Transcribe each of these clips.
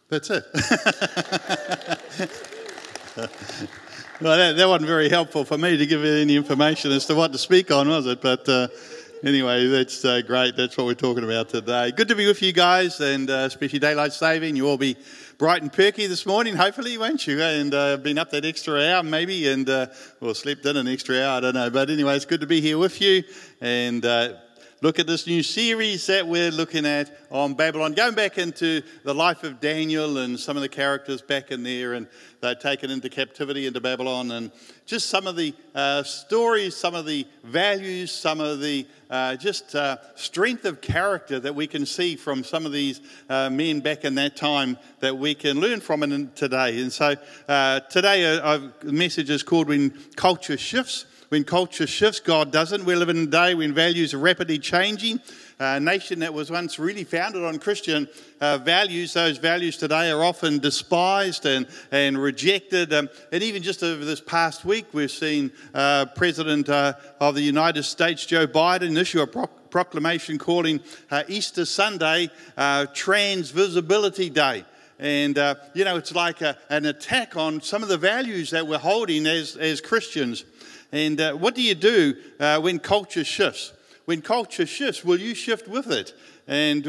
That's it. Well, that wasn't very helpful for me to give you any information as to what to speak on, was it? But anyway, that's great. That's what we're talking about today. Good to be with you guys, and especially daylight saving. You all be bright and perky this morning, hopefully, won't you? And been up that extra hour maybe, and or slept in an extra hour, I don't know. But anyway, it's good to be here with you, and look at this new series that we're looking at on Babylon, going back into the life of Daniel and some of the characters back in there, and they're taken into captivity into Babylon, and just some of the stories, some of the values, some of the strength of character that we can see from some of these men back in that time that we can learn from today. And so today the message is called When Culture Shifts. When culture shifts, God doesn't. We live in a day when values are rapidly changing. A nation that was once really founded on Christian values, those values today are often despised and rejected. And even just over this past week, we've seen President of the United States, Joe Biden, issue a proclamation calling Easter Sunday Trans Visibility Day. And, it's like an attack on some of the values that we're holding as Christians. And what do you do when culture shifts? When culture shifts, will you shift with it? And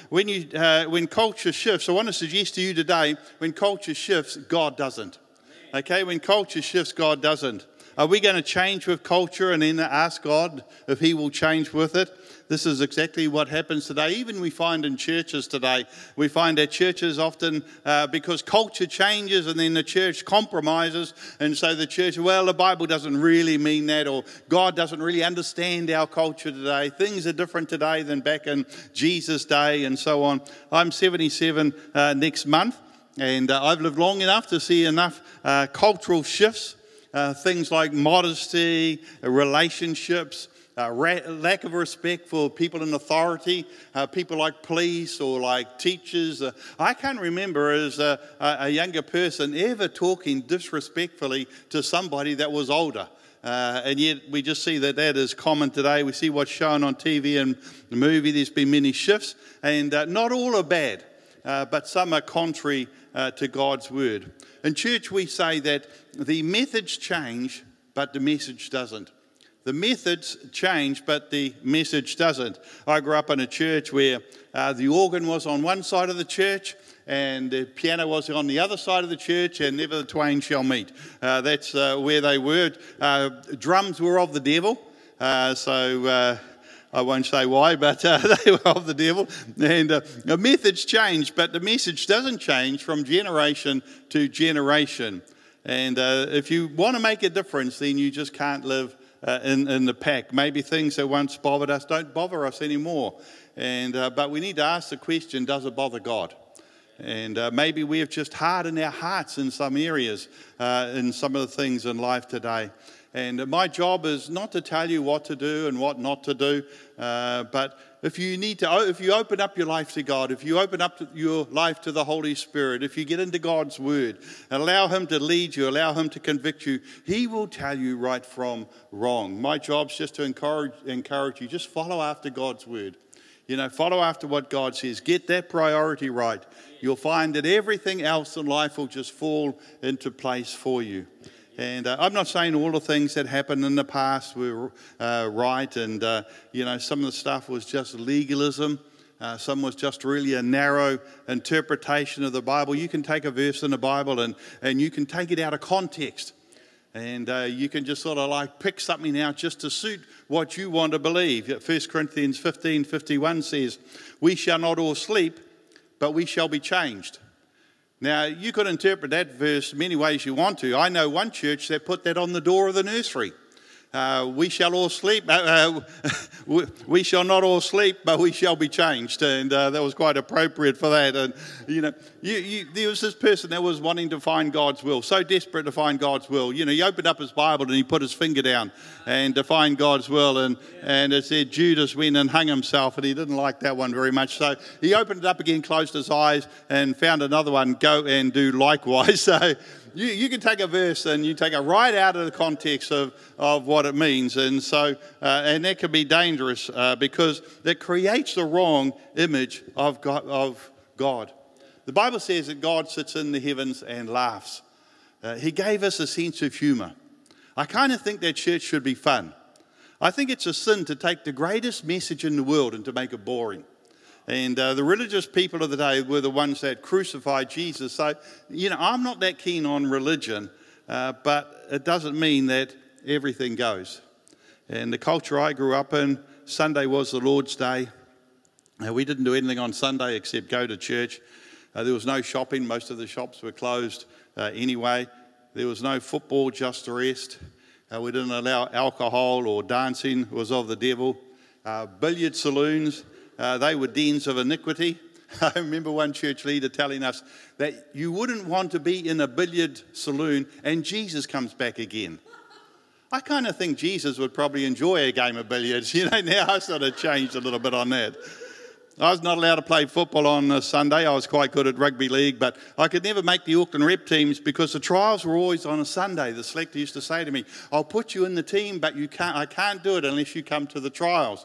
when culture shifts, I want to suggest to you today, when culture shifts, God doesn't. Okay, when culture shifts, God doesn't. Are we going to change with culture and then ask God if He will change with it? This is exactly what happens today. Even we find in churches today, we find that churches often, because culture changes and then the church compromises, and so the church, well, the Bible doesn't really mean that, or God doesn't really understand our culture today. Things are different today than back in Jesus' day and so on. I'm 77 next month, and I've lived long enough to see enough cultural shifts, things like modesty, relationships, lack of respect for people in authority, people like police or like teachers. I can't remember as a younger person ever talking disrespectfully to somebody that was older. And yet we just see that is common today. We see what's shown on TV and the movie. There's been many shifts, and not all are bad, but some are contrary to God's word. In church, we say that the methods change, but the message doesn't. The methods change, but the message doesn't. I grew up in a church where the organ was on one side of the church and the piano was on the other side of the church, and never the twain shall meet. That's where they were. Drums were of the devil, so I won't say why, but they were of the devil. And the methods change, but the message doesn't change from generation to generation. And if you want to make a difference, then you just can't live in the pack. Maybe things that once bothered us don't bother us anymore. And but we need to ask the question, does it bother God? And maybe we have just hardened our hearts in some areas, in some of the things in life today. And my job is not to tell you what to do and what not to do, but if you open up your life to God, if you open up your life to the Holy Spirit, if you get into God's Word, allow Him to lead you, allow Him to convict you, He will tell you right from wrong. My job's just to encourage you, just follow after God's Word. Follow after what God says. Get that priority right. You'll find that everything else in life will just fall into place for you. And I'm not saying all the things that happened in the past were right, and some of the stuff was just legalism. Some was just really a narrow interpretation of the Bible. You can take a verse in the Bible and you can take it out of context. And you can just sort of like pick something out just to suit what you want to believe. 1 Corinthians 15:51 says, "We shall not all sleep, but we shall be changed." Now, you could interpret that verse many ways you want to. I know one church that put that on the door of the nursery. We shall all sleep. We shall not all sleep, but we shall be changed. And that was quite appropriate for that. And, there was this person that was wanting to find God's will, so desperate to find God's will. He opened up his Bible and he put his finger down and to find God's will. And it said Judas went and hung himself, and he didn't like that one very much. So he opened it up again, closed his eyes, and found another one, go and do likewise. So you can take a verse and you take it right out of the context of what it means. And so, and that can be dangerous because that creates the wrong image of God. The Bible says that God sits in the heavens and laughs. He gave us a sense of humour. I kind of think that church should be fun. I think it's a sin to take the greatest message in the world and to make it boring. And the religious people of the day were the ones that crucified Jesus. So, I'm not that keen on religion, but it doesn't mean that everything goes. And the culture I grew up in, Sunday was the Lord's Day. We didn't do anything on Sunday except go to church. There was no shopping. Most of the shops were closed anyway. There was no football, just the rest. We didn't allow alcohol or dancing. It was of the devil. Billiard saloons, they were dens of iniquity. I remember one church leader telling us that you wouldn't want to be in a billiard saloon and Jesus comes back again. I kind of think Jesus would probably enjoy a game of billiards. Now I sort of changed a little bit on that. I was not allowed to play football on a Sunday. I was quite good at rugby league, but I could never make the Auckland Rep teams because the trials were always on a Sunday. The selector used to say to me, I'll put you in the team, but I can't do it unless you come to the trials.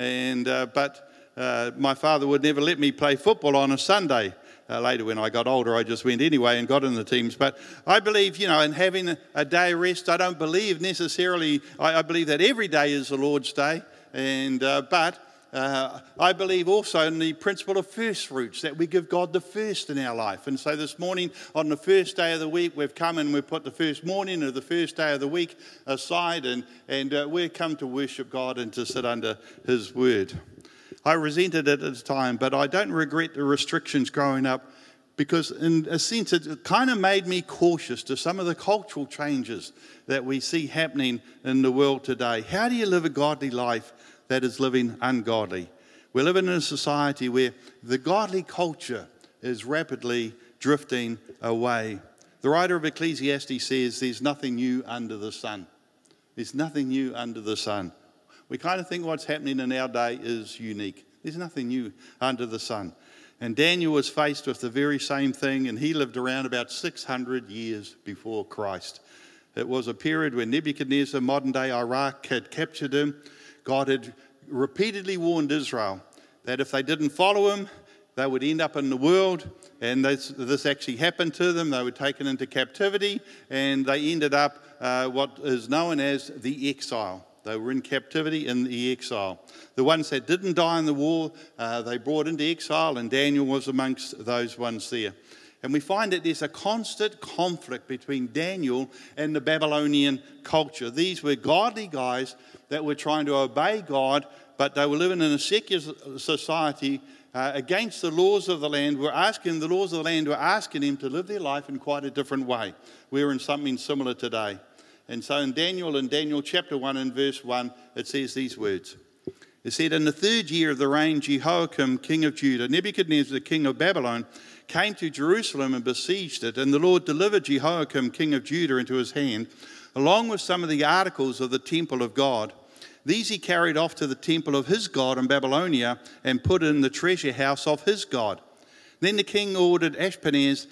But my father would never let me play football on a Sunday. Later when I got older, I just went anyway and got in the teams. But I believe, in having a day of rest, I don't believe necessarily, I believe that every day is the Lord's day. But I believe also in the principle of first fruits, that we give God the first in our life. And so this morning, on the first day of the week, we've come and we've put the first morning of the first day of the week aside, and we've come to worship God and to sit under His Word. I resented it at the time, but I don't regret the restrictions growing up, because in a sense it kind of made me cautious to some of the cultural changes that we see happening in the world today. How do you live a godly life that is living ungodly? We're living in a society where the godly culture is rapidly drifting away. The writer of Ecclesiastes says there's nothing new under the sun. There's nothing new under the sun. We kind of think what's happening in our day is unique. There's nothing new under the sun. And Daniel was faced with the very same thing, and he lived around about 600 years before Christ. It was a period when Nebuchadnezzar, modern-day Iraq, had captured him. God had repeatedly warned Israel that if they didn't follow him, they would end up in the world, and this actually happened to them. They were taken into captivity, and they ended up what is known as the exile. They were in captivity in the exile. The ones that didn't die in the war, they brought into exile, and Daniel was amongst those ones there. And we find that there's a constant conflict between Daniel and the Babylonian culture. These were godly guys that were trying to obey God, but they were living in a secular society against the laws of the land. The laws of the land were asking them to live their life in quite a different way. We're in something similar today. And so in Daniel chapter 1 and verse 1, it says these words. It said, in the third year of the reign, Jehoiakim, king of Judah, Nebuchadnezzar, the king of Babylon, came to Jerusalem and besieged it. And the Lord delivered Jehoiakim, king of Judah, into his hand, along with some of the articles of the temple of God. These he carried off to the temple of his God in Babylonia and put in the treasure house of his God. Then the king ordered Ashpenaz,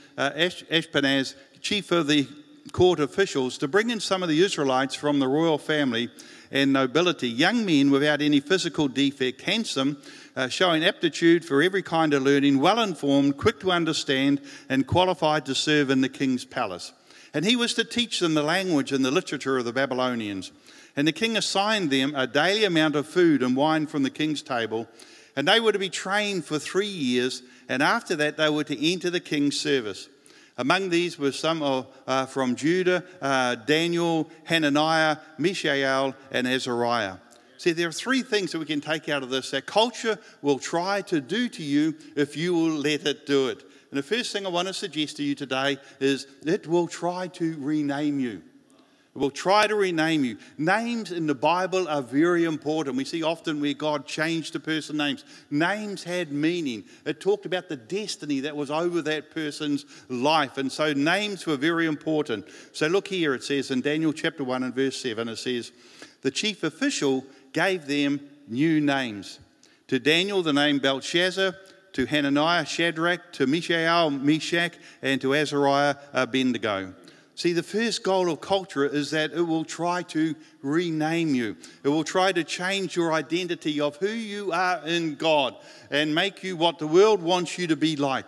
chief of the court officials, to bring in some of the Israelites from the royal family and nobility, young men without any physical defect, handsome, showing aptitude for every kind of learning, well-informed, quick to understand, and qualified to serve in the king's palace. And he was to teach them the language and the literature of the Babylonians. And the king assigned them a daily amount of food and wine from the king's table, and they were to be trained for 3 years, and after that they were to enter the king's service. Among these were some from Judah, Daniel, Hananiah, Mishael, and Azariah. See, there are 3 things that we can take out of this that culture will try to do to you if you will let it do it. And the first thing I want to suggest to you today is it will try to rename you. It will try to rename you. Names in the Bible are very important. We see often where God changed a person's names. Names had meaning. It talked about the destiny that was over that person's life. And so names were very important. So look here, it says in Daniel chapter 1 and verse 7, it says, the chief official gave them new names. To Daniel, the name Belshazzar. To Hananiah, Shadrach. To Mishael, Meshach. And to Azariah, Abednego. See, the first goal of culture is that it will try to rename you. It will try to change your identity of who you are in God and make you what the world wants you to be like.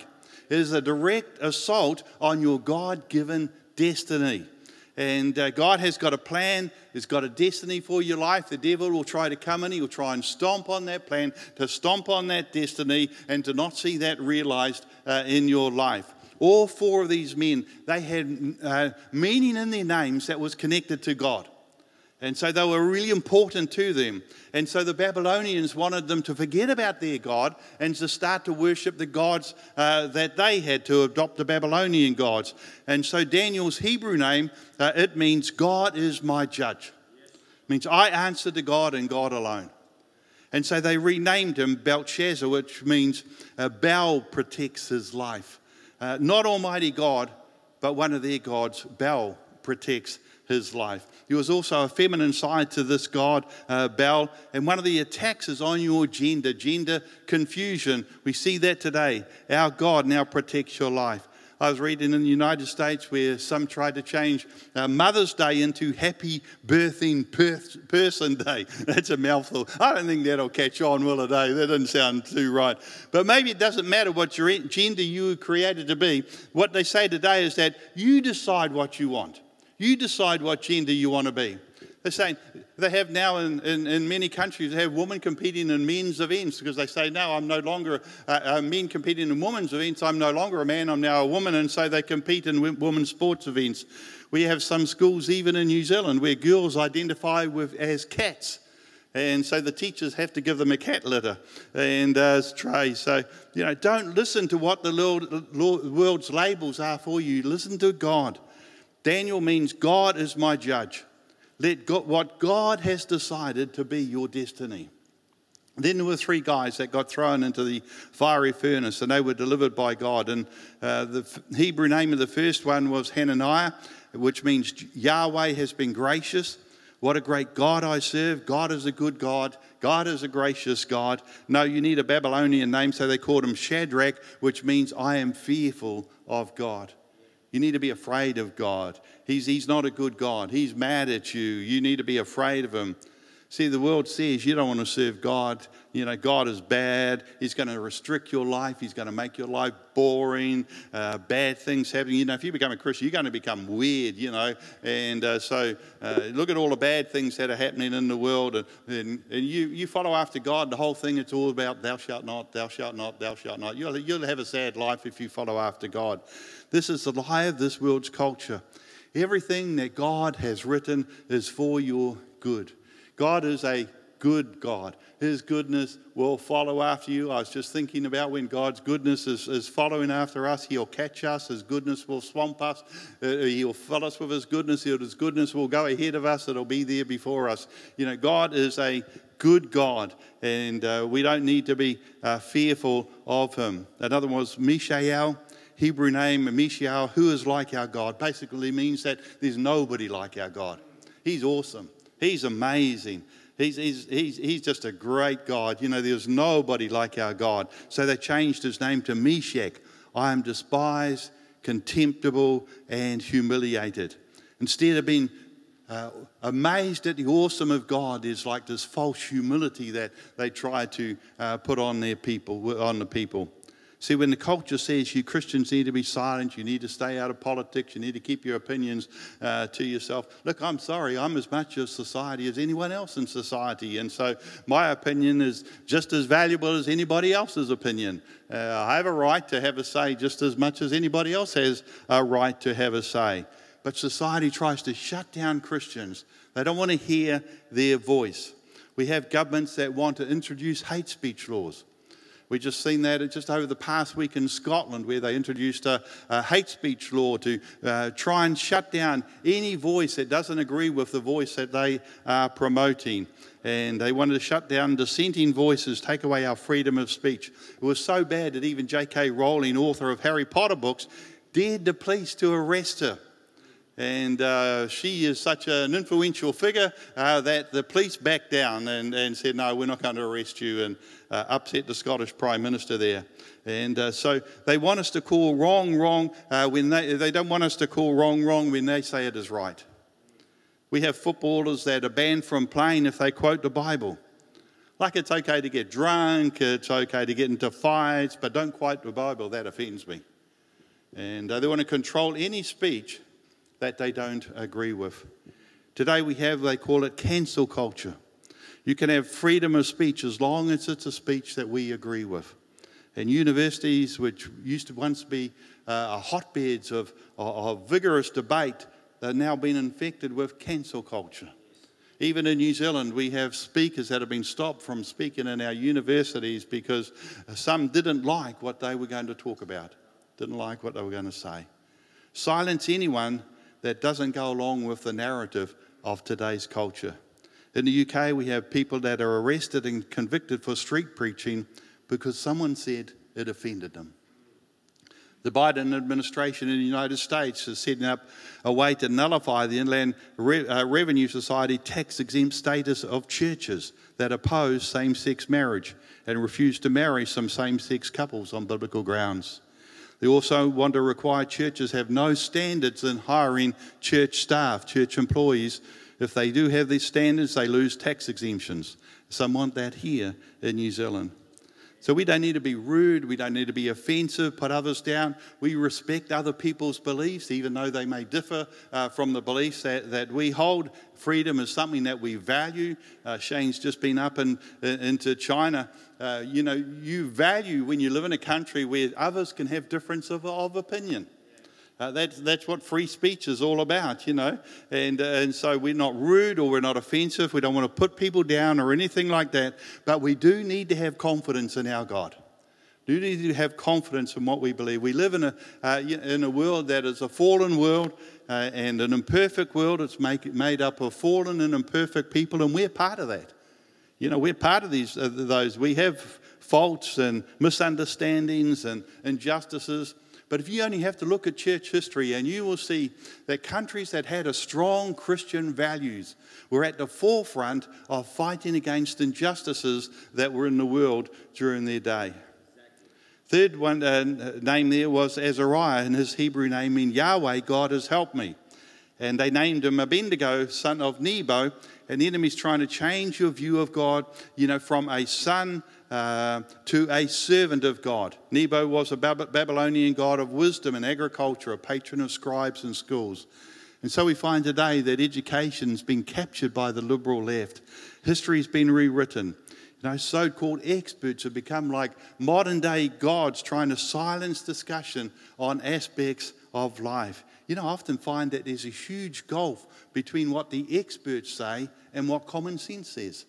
It is a direct assault on your God-given destiny. And God has got a plan. He's got a destiny for your life. The devil will try to come in. He will try and stomp on that plan, to stomp on that destiny, and to not see that realized in your life. All four of these men, they had meaning in their names that was connected to God. And so they were really important to them. And so the Babylonians wanted them to forget about their God and to start to worship the gods that they had, to adopt the Babylonian gods. And so Daniel's Hebrew name, it means God is my judge. It means I answer to God and God alone. And so they renamed him Belshazzar, which means Bel protects his life. Not Almighty God, but one of their gods, Bel, protects his life. There was also a feminine side to this god, Bel, and one of the attacks is on your gender confusion. We see that today. Our God now protects your life. I was reading in the United States where some tried to change Mother's Day into Happy Birthing Person Day. That's a mouthful. I don't think that'll catch on, will it? That doesn't sound too right. But maybe it doesn't matter what gender you were created to be. What they say today is that you decide what you want. You decide what gender you want to be. They're saying they have now in many countries, they have women competing in men's events because they say, no, I'm no longer men competing in women's events. I'm no longer a man, I'm now a woman. And so they compete in women's sports events. We have some schools even in New Zealand where girls identify as cats. And so the teachers have to give them a cat litter and as trays. So, don't listen to what the world's labels are for you. Listen to God. Daniel means God is my judge. Let God, what God has decided to be your destiny. Then there were three guys that got thrown into the fiery furnace and they were delivered by God. And the Hebrew name of the first one was Hananiah, which means Yahweh has been gracious. What a great God I serve. God is a good God. God is a gracious God. No, you need a Babylonian name, so they called him Shadrach, which means I am fearful of God. You need to be afraid of God. He's not a good God. He's mad at you. You need to be afraid of him. See, the world says you don't want to serve God. God is bad. He's going to restrict your life. He's going to make your life boring. Bad things happening. If you become a Christian, you're going to become weird, And so look at all the bad things that are happening in the world. And you follow after God. The whole thing, it's all about thou shalt not, thou shalt not, thou shalt not. You'll have a sad life if you follow after God. This is the lie of this world's culture. Everything that God has written is for your good. God is a good God. His goodness will follow after you. I was just thinking about when God's goodness is following after us, he'll catch us. His goodness will swamp us. He'll fill us with his goodness. His goodness will go ahead of us. It'll be there before us. God is a good God, and we don't need to be fearful of him. Another one was Mishael. Hebrew name, Mishael, who is like our God, basically means that there's nobody like our God. He's awesome. He's amazing. He's just a great God. There's nobody like our God. So they changed his name to Meshach. I am despised, contemptible, and humiliated. Instead of being amazed at the awesome of God, is like this false humility that they try to put on the people. See, when the culture says you Christians need to be silent, you need to stay out of politics, you need to keep your opinions to yourself. Look, I'm sorry, I'm as much of society as anyone else in society. And so my opinion is just as valuable as anybody else's opinion. I have a right to have a say just as much as anybody else has a right to have a say. But society tries to shut down Christians. They don't want to hear their voice. We have governments that want to introduce hate speech laws. We just seen that just over the past week in Scotland, where they introduced a hate speech law to try and shut down any voice that doesn't agree with the voice that they are promoting. And they wanted to shut down dissenting voices, take away our freedom of speech. It was so bad that even J.K. Rowling, author of Harry Potter books, dared the police to arrest her. And she is such an influential figure that the police backed down and said, no, we're not going to arrest you, and upset the Scottish Prime Minister there. And so they want us to call wrong, when they don't want us to call wrong when they say it is right. We have footballers that are banned from playing if they quote the Bible. Like it's okay to get drunk, it's okay to get into fights, but don't quote the Bible, that offends me. And they want to control any speech that they don't agree with. Today they call it cancel culture. You can have freedom of speech as long as it's a speech that we agree with. And universities, which used to once be hotbeds of vigorous debate, they're now being infected with cancel culture. Even in New Zealand, we have speakers that have been stopped from speaking in our universities because some didn't like what they were going to talk about, didn't like what they were going to say. Silence anyone that doesn't go along with the narrative of today's culture. In the UK, we have people that are arrested and convicted for street preaching because someone said it offended them. The Biden administration in the United States is setting up a way to nullify the Inland Revenue Society tax-exempt status of churches that oppose same-sex marriage and refuse to marry some same-sex couples on biblical grounds. They also want to require churches have no standards in hiring church staff, church employees. If they do have these standards, they lose tax exemptions. Some want that here in New Zealand. So we don't need to be rude, we don't need to be offensive, put others down. We respect other people's beliefs, even though they may differ from the beliefs that we hold. Freedom is something that we value. Shane's just been up into China. You value when you live in a country where others can have difference of opinion. That's what free speech is all about, and so we're not rude or we're not offensive. We don't want to put people down or anything like that, but we do need to have confidence in our God. We do need to have confidence in what we believe. We live in a world that is a fallen world and an imperfect world. It's made up of fallen and imperfect people, and we're part of that. We're part of those. We have faults and misunderstandings and injustices. But if you only have to look at church history, and you will see that countries that had a strong Christian values were at the forefront of fighting against injustices that were in the world during their day. Third one name there was Azariah, and his Hebrew name means Yahweh, God has helped me. And they named him Abednego, son of Nebo. And the enemy's trying to change your view of God, from a son to a servant of God. Nebo was a Babylonian god of wisdom and agriculture, a patron of scribes and schools. And so we find today that education's been captured by the liberal left. History's been rewritten. So-called experts have become like modern-day gods trying to silence discussion on aspects of life. I often find that there's a huge gulf between what the experts say and what common sense says.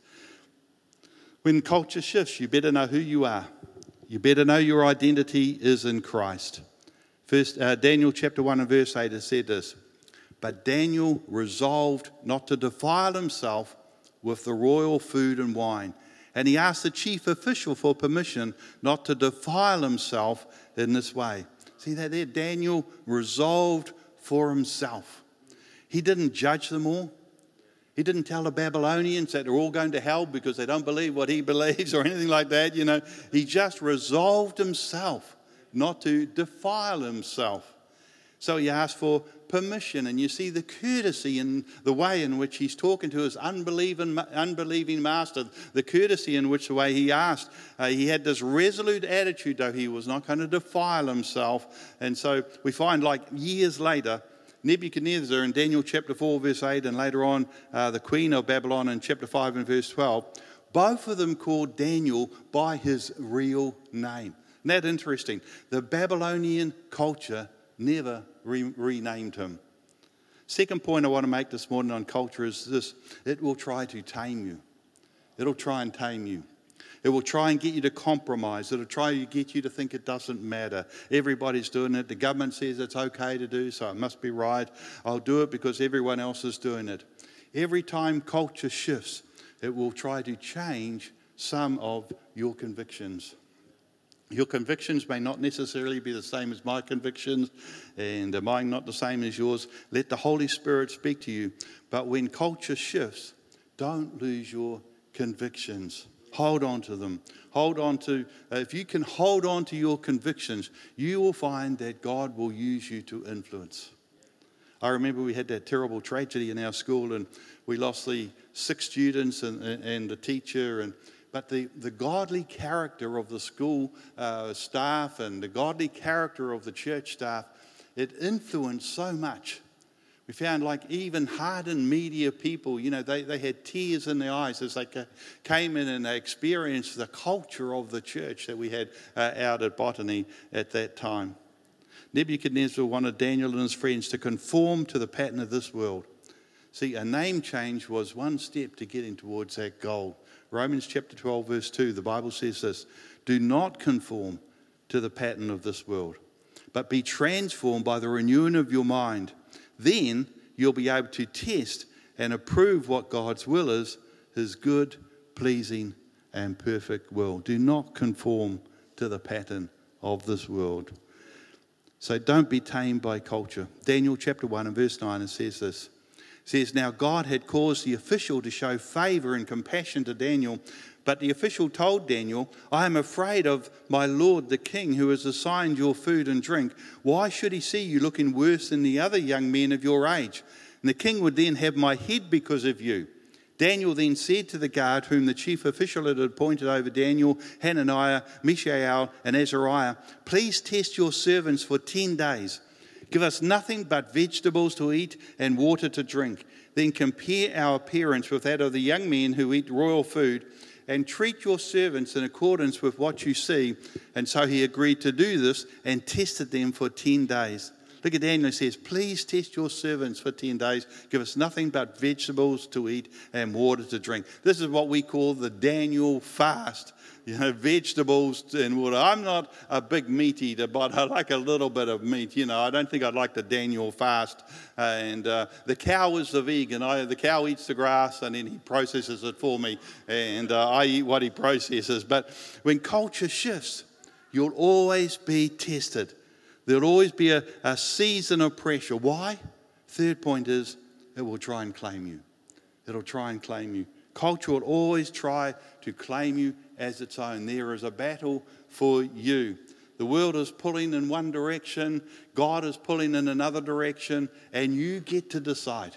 When culture shifts, you better know who you are. You better know your identity is in Christ. First, Daniel chapter 1 and verse 8 has said this, "But Daniel resolved not to defile himself with the royal food and wine. And he asked the chief official for permission not to defile himself in this way." See that there? Daniel resolved for himself. He didn't judge them all. He didn't tell the Babylonians that they're all going to hell because they don't believe what he believes or anything like that. He just resolved himself not to defile himself. So he asked for permission, and you see the courtesy in the way in which he's talking to his unbelieving master, the courtesy in which the way he asked. He had this resolute attitude, though he was not going to defile himself. And so we find like years later, Nebuchadnezzar in Daniel chapter 4 verse 8, and later on the queen of Babylon in chapter 5 and verse 12, both of them called Daniel by his real name. Isn't that interesting? The Babylonian culture never renamed him. Second point I want to make this morning on culture is this: it will try to tame you. It'll try and tame you. It will try and get you to compromise. It'll try to get you to think it doesn't matter. Everybody's doing it. The government says it's okay to do, so it must be right. I'll do it because everyone else is doing it. Every time culture shifts, it will try to change some of your convictions. Your convictions may not necessarily be the same as my convictions, and mine not the same as yours. Let the Holy Spirit speak to you. But when culture shifts, don't lose your convictions. Hold on to them. Hold on to, if you can hold on to your convictions, you will find that God will use you to influence. I remember we had that terrible tragedy in our school, and we lost the 6 students and the teacher, but the godly character of the school staff and the godly character of the church staff it influenced so much. We found like even hardened media people, they had tears in their eyes as they came in and they experienced the culture of the church that we had out at Botany at that time. Nebuchadnezzar wanted Daniel and his friends to conform to the pattern of this world. See, a name change was one step to getting towards that goal. Romans chapter 12, verse 2, the Bible says this: do not conform to the pattern of this world, but be transformed by the renewing of your mind. Then you'll be able to test and approve what God's will is, his good, pleasing, and perfect will. Do not conform to the pattern of this world. So don't be tamed by culture. Daniel chapter 1 and verse 9, it says this. It says, now God had caused the official to show favor and compassion to Daniel, but the official told Daniel, I am afraid of my lord the king, who has assigned your food and drink. Why should he see you looking worse than the other young men of your age? And the king would then have my head because of you. Daniel then said to the guard, whom the chief official had appointed over Daniel, Hananiah, Mishael, and Azariah, please test your servants for 10 days. Give us nothing but vegetables to eat and water to drink. Then compare our appearance with that of the young men who eat royal food, and treat your servants in accordance with what you see. And so he agreed to do this and tested them for 10 days. Look at Daniel, it says, please test your servants for 10 days. Give us nothing but vegetables to eat and water to drink. This is what we call the Daniel fast. Vegetables and water. I'm not a big meat eater, but I like a little bit of meat. I don't think I'd like the Daniel fast. And the cow is the vegan. The cow eats the grass and then he processes it for me. And I eat what he processes. But when culture shifts, you'll always be tested. There'll always be a season of pressure. Why? Third point is, it will try and claim you. It'll try and claim you. Culture will always try to claim you as its own. There is a battle for you. The world is pulling in one direction, God is pulling in another direction, and you get to decide.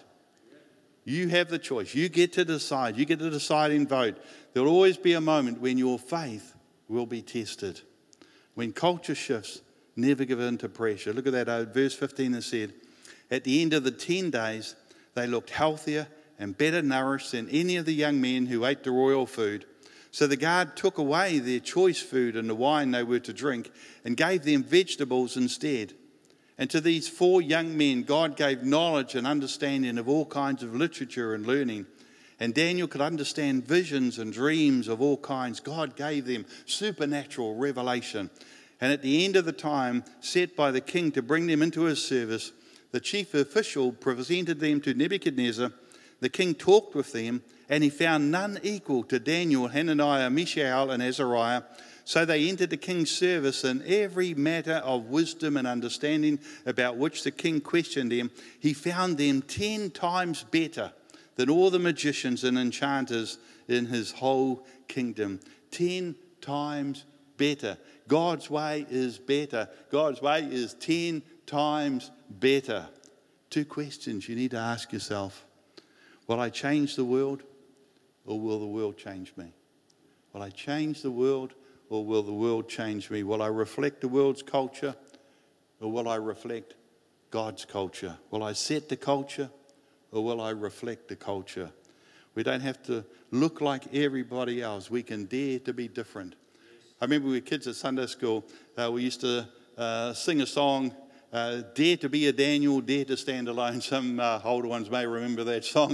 You have the choice. You get to decide. You get to decide and vote. There will always be a moment when your faith will be tested. When culture shifts, never give in to pressure. Look at that. Verse 15 has said, at the end of the 10 days, they looked healthier and better nourished than any of the young men who ate the royal food. So the guard took away their choice food and the wine they were to drink and gave them vegetables instead. And to these 4 young men, God gave knowledge and understanding of all kinds of literature and learning. And Daniel could understand visions and dreams of all kinds. God gave them supernatural revelation. And at the end of the time set by the king to bring them into his service, the chief official presented them to Nebuchadnezzar. The king talked with them, and he found none equal to Daniel, Hananiah, Mishael, and Azariah. So they entered the king's service in every matter of wisdom and understanding about which the king questioned them. He found them 10 times better than all the magicians and enchanters in his whole kingdom. 10 times better. God's way is better. God's way is 10 times better. 2 questions you need to ask yourself. Will I change the world, or will the world change me? Will I change the world, or will the world change me? Will I reflect the world's culture, or will I reflect God's culture? Will I set the culture, or will I reflect the culture? We don't have to look like everybody else. We can dare to be different. I remember we were kids at Sunday school. We used to sing a song, dare to be a Daniel, dare to stand alone. Some older ones may remember that song,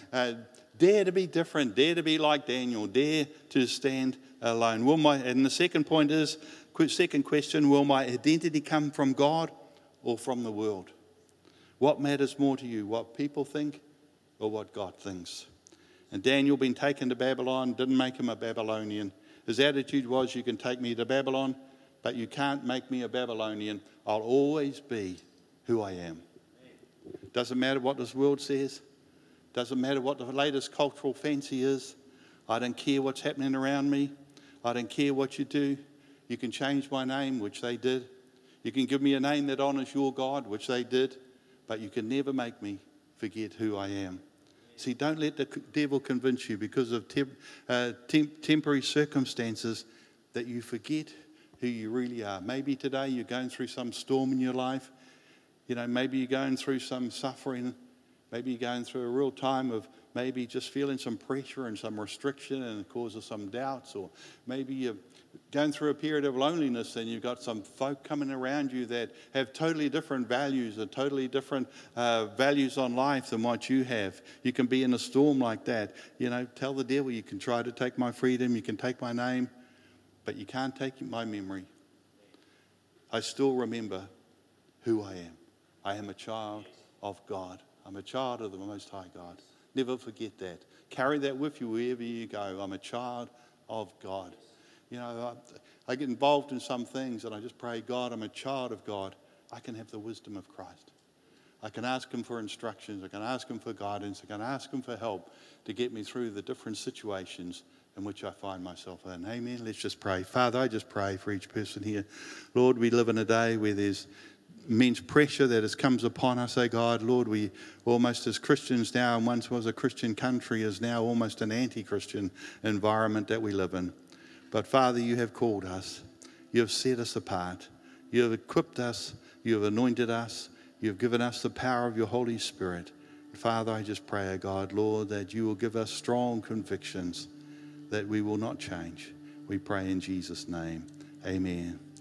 Dare to be different, dare to be like Daniel, dare to stand alone. And the second point is, second question, will my identity come from God or from the world? What matters more to you, what people think or what God thinks? And Daniel, being taken to Babylon, didn't make him a Babylonian. His attitude was, you can take me to Babylon, but you can't make me a Babylonian. I'll always be who I am. Doesn't matter what this world says. Doesn't matter what the latest cultural fancy is. I don't care what's happening around me. I don't care what you do. You can change my name, which they did. You can give me a name that honours your God, which they did. But you can never make me forget who I am. See, don't let the devil convince you because of temporary circumstances that you forget who you really are. Maybe today you're going through some storm in your life. Maybe you're going through some suffering. Maybe you're going through a real time of maybe just feeling some pressure and some restriction and it causes some doubts. Or maybe you're going through a period of loneliness and you've got some folk coming around you that have totally different values or totally different values on life than what you have. You can be in a storm like that. Tell the devil, you can try to take my freedom, you can take my name, but you can't take my memory. I still remember who I am. I am a child of God. I'm a child of the Most High God. Never forget that. Carry that with you wherever you go. I'm a child of God. I get involved in some things and I just pray, God, I'm a child of God. I can have the wisdom of Christ. I can ask him for instructions. I can ask him for guidance. I can ask him for help to get me through the different situations in which I find myself in. Amen. Let's just pray. Father, I just pray for each person here. Lord, we live in a day where there's immense pressure that comes upon us, oh God. Lord, we almost as Christians now, and once was a Christian country, is now almost an anti-Christian environment that we live in. But Father, you have called us. You have set us apart. You have equipped us. You have anointed us. You have given us the power of your Holy Spirit. Father, I just pray, oh God, Lord, that you will give us strong convictions that we will not change. We pray in Jesus' name. Amen.